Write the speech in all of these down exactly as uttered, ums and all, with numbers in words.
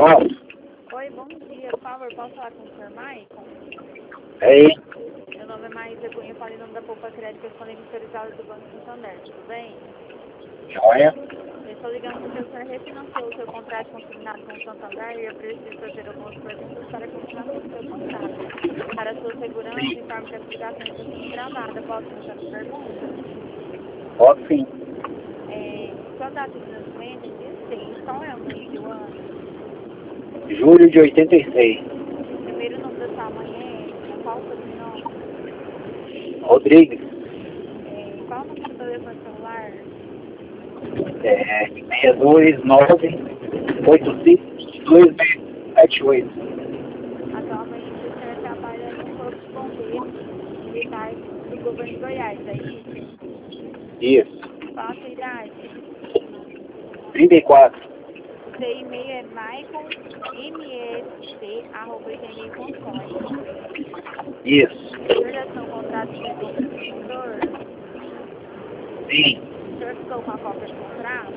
Alô? Oi, bom dia. Por favor, posso falar com o senhor Maicon? Ei, Meu nome é Maísa Cunha, eu falo em nome da Poupa Crédito, respondendo autorizado do Banco Santander, tudo bem? joia? Eu estou ligando porque o senhor refinanciou o seu contrato consignado com o Santander e eu preciso fazer algumas perguntas para continuar com o seu contrato. Para a sua segurança, informe que a explicação está sendo gravada. Posso começar as perguntas? Pode sim. É, sua data de nascimento é dezesseis. Qual é o mês e o ano? Julho de oitenta e seis. O primeiro nome da sua mãe é Edna. Qual o sobrenome? Rodrigues. É, qual o número do telefone celular? É, seis dois nove oito cinco dois sete oito. Atualmente o senhor trabalha no Corpo de Bombeiros Militar do Governo de Goiás, é isso? Isso. Qual a sua idade? trinta e quatro. O seu e-mail é maicon m s c arroba gmail ponto com, é isso? Isso. O senhor já tem um contrato de compra do produtor? Sim. O senhor ficou com a cópia do contrato?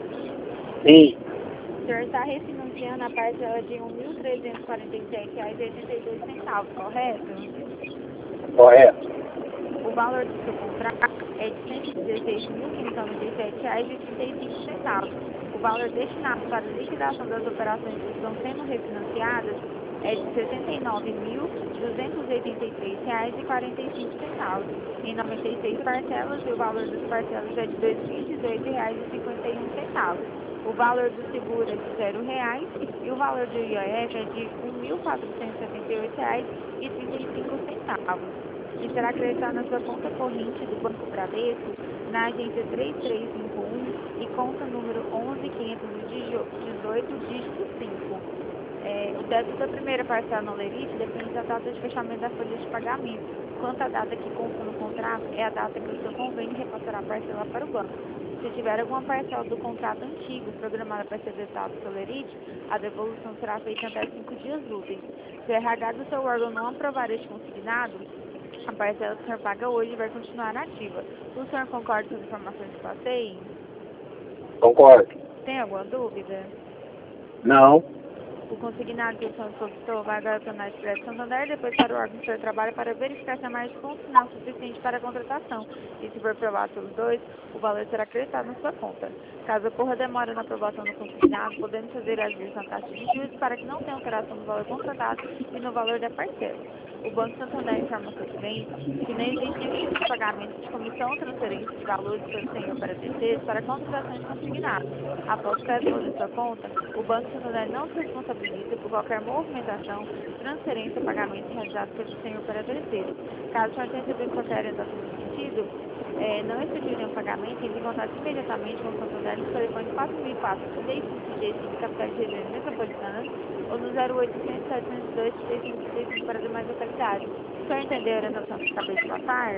Sim. O senhor está refinanciando a parcela de um mil trezentos e quarenta e sete reais e oitenta e dois centavos, correto? Correto. O valor do seu contrato é de cento e dezesseis mil, quinhentos e noventa e sete reais e trinta e cinco centavos. O valor destinado para a liquidação das operações que estão sendo refinanciadas é de sessenta e nove mil, duzentos e oitenta e três reais e quarenta e cinco centavos, em noventa e seis parcelas, e o valor das parcelas é de dois mil e dezoito reais e cinquenta e um centavos. O valor do seguro é de zero reais e o valor do I O F é de um mil quatrocentos e setenta e oito reais e trinta e cinco centavos. E será acreditado na sua conta corrente do Banco Bradesco, na agência três três cinco um e conta número onze quinhentos e dezoito, dígito cinco. É, o débito da primeira parcela no Lerite depende da data de fechamento da folha de pagamento. Quanto à data que consta no contrato, é a data que o seu convênio repassará a parcela para o banco. Se tiver alguma parcela do contrato antigo programada para ser debitada pelo Lerite, a devolução será feita em até cinco dias úteis. Se o R H do seu órgão não aprovar este consignado, a parcela que o senhor paga hoje vai continuar ativa. O senhor concorda com as informações que passei? Concordo. Tem alguma dúvida? Não. O consignado que o senhor solicitou vai agora para a Análise de Crédito Santander, depois para o órgão que o senhor trabalha para verificar se a margem consignal suficiente para a contratação. E se for aprovado pelos dois, o valor será acreditado na sua conta. Caso ocorra demora na aprovação do consignado, podemos fazer ajustes na taxa de juros para que não tenha alteração no valor contratado e no valor da parcela. O Banco Santander informa ao seu cliente que não existe nenhum tipo de pagamento de comissão ou transferência de valores pelo senhor para terceiros para contratações consignadas. Após o crédito da sua conta, o Banco Santander não se responsabiliza por qualquer movimentação, transferência ou pagamento realizado pelo senhor para terceiros. Caso o senhor tenha recebido qualquer orientação nesse sentido, é, não efetue nenhum pagamento, entre em contato imediatamente com o Santander no telefone quatro mil e quatro, trinta e cinco G cinco, capital de regiões metropolitanas, ou no zero oitocentos, setecentos e dois, trinta e cinco, trinta e cinco para demais localidades. O senhor entendeu a orientação que acabei de passar?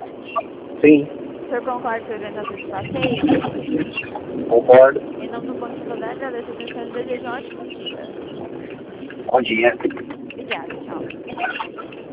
Sim. O senhor concorda com a orientação que passei? Concordo. Em nome do Banco Santander, agradeço a atenção e desejo um ótimo dia. Bom dia. Obrigada, tchau.